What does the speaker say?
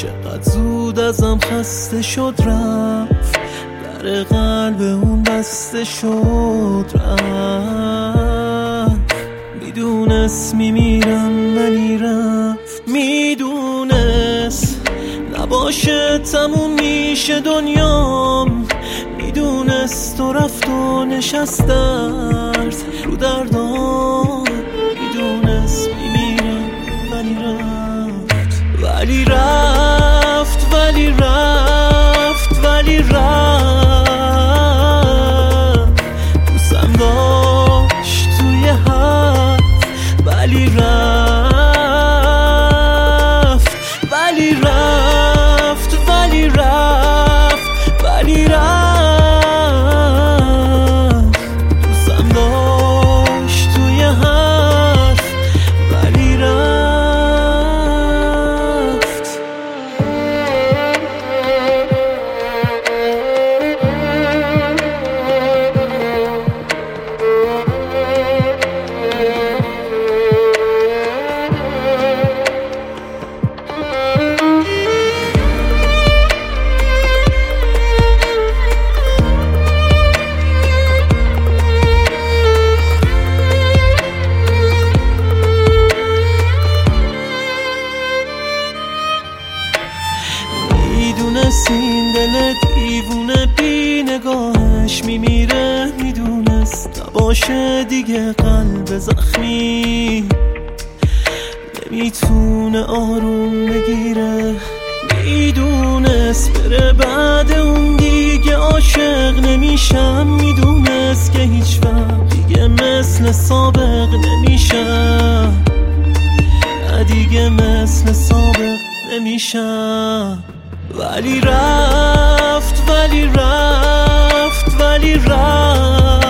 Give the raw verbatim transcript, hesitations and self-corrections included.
چقدر زود ازم خسته شد رفت، در قلب اون بسته شد رفت. میدونست میمیرم ولی رفت، میدونست نباشه تموم میشه دنیام، میدونست و رفت و نشست درد رو دردام. میدونست میمیرم ولی رفت، ولی رفت ولی رفت ولی رفت. دوستم داشت توی حرف ولی رفت، ولی رفت ولی رفت ولی رفت. دوستم داشت توی حرف ولی رفت. میدونست این دل دیوونه بی نگاهش میمیره، میدونست نباشه دیگه قلب زخمی نمیتونه آروم بگیره، میدونست بره بعد اون دیگه عاشق نمیشم، میدونست که هیچ وقت دیگه مثل سابق نمیشم، دیگه مثل سابق نمیشم. ولی رفت ولی رفت ولی رفت.